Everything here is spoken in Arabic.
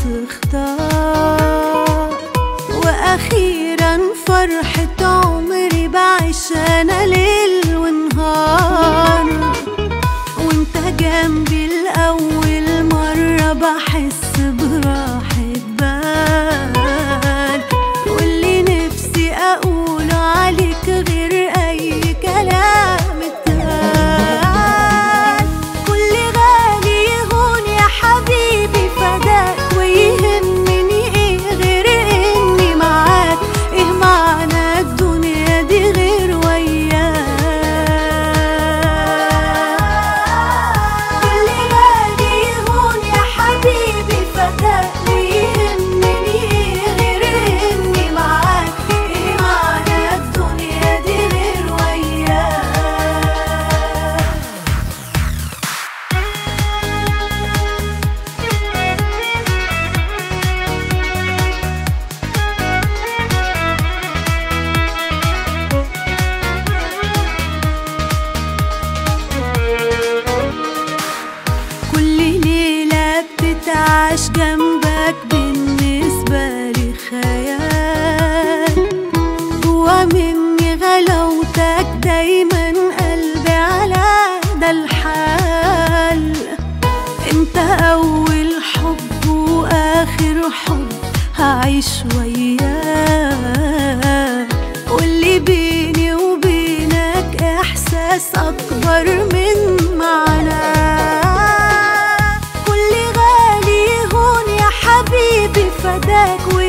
تختار، وأخيرا فرحة عمري بعيش أنا ليل ونهار. وانت جنبي لأول مرة بحس براحة بال، واللي نفسي أقوله عليك غير أي كلام اتقال. كل غالي يهون يا حبيبي فداك، ويهمني ايه غير اني معاك؟ ايه معنى الدنيا دي غير وياك؟ كل غالي يهون يا حبيبي فداك، ويهمني ايه غير اني معاك؟ ايه معنى الدنيا دي غير وياك؟ كل ليلة بتتعاش جنبك بالنسبة لي خيال، جوا مني غلاوتك دايما قلبي على ده الحال. انت أول حب وآخر حب هعيش وياك، واللي بيني وبينك إحساس أكبر من معناه. كل غالي يهون يا حبيبي فداك،